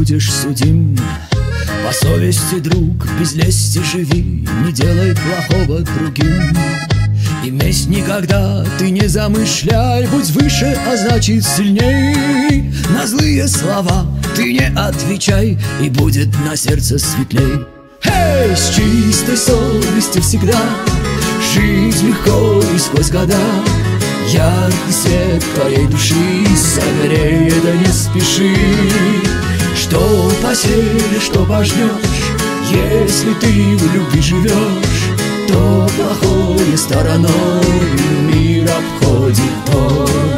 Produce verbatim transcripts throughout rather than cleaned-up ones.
будешь судим. По совести, друг, без лести живи, не делай плохого другим. И месть никогда ты не замышляй, будь выше, а значит сильней. На злые слова ты не отвечай, и будет на сердце светлей. Эй, с чистой совестью всегда жить легко и сквозь года. Яркий свет твоей души согрей, да не спеши. Что посеешь, что пожнешь, если ты в любви живешь, то плохое стороной мир обходит твой.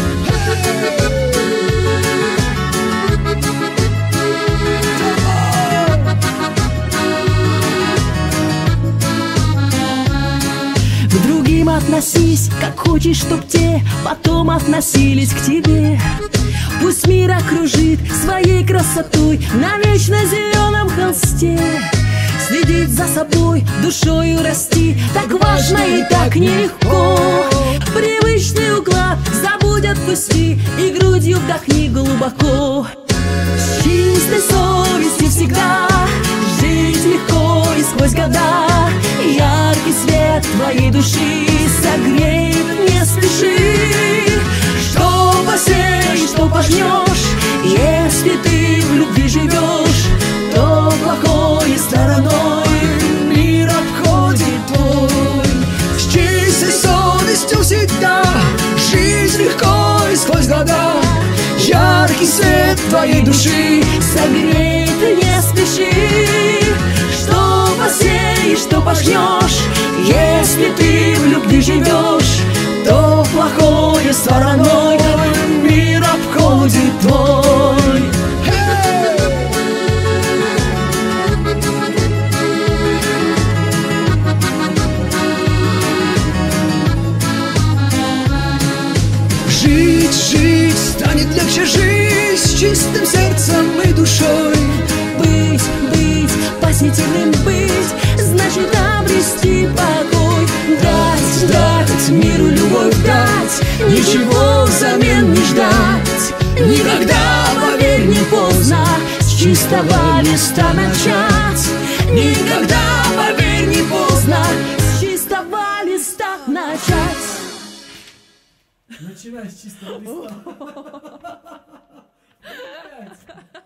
К другим относись, как хочешь, чтоб те потом относились к тебе. Пусть мир окружит своей красотой на вечно зеленом холсте. Следить за собой, душою расти, так важно и так нелегко. Привычный уклад забудь, отпусти и грудью вдохни глубоко. С чистой совестью всегда жить легко и сквозь года. Яркий свет твоей души согреет, не спеши. Что посеешь, что пожнешь, если ты в любви живешь, то плохое стороной мир обходит твой. С чистой совестью всегда жизнь легко и сквозь года. Яркий свет твоей души согреет, не спеши. Что посеешь, что пожнешь, если ты в любви живешь, то плохое стороной мир обходит твой. Жить, жить станет легче, жить с чистым сердцем и душой. Быть, быть, позитивным быть, значит обрести покой. Дать, дать миру любовь, дать, ничего взамен не ждать. Никогда, поверь, не поздно с чистого листа начать. Никогда, поверь, не поздно с чистого листа начать. Начинай с чистого листа.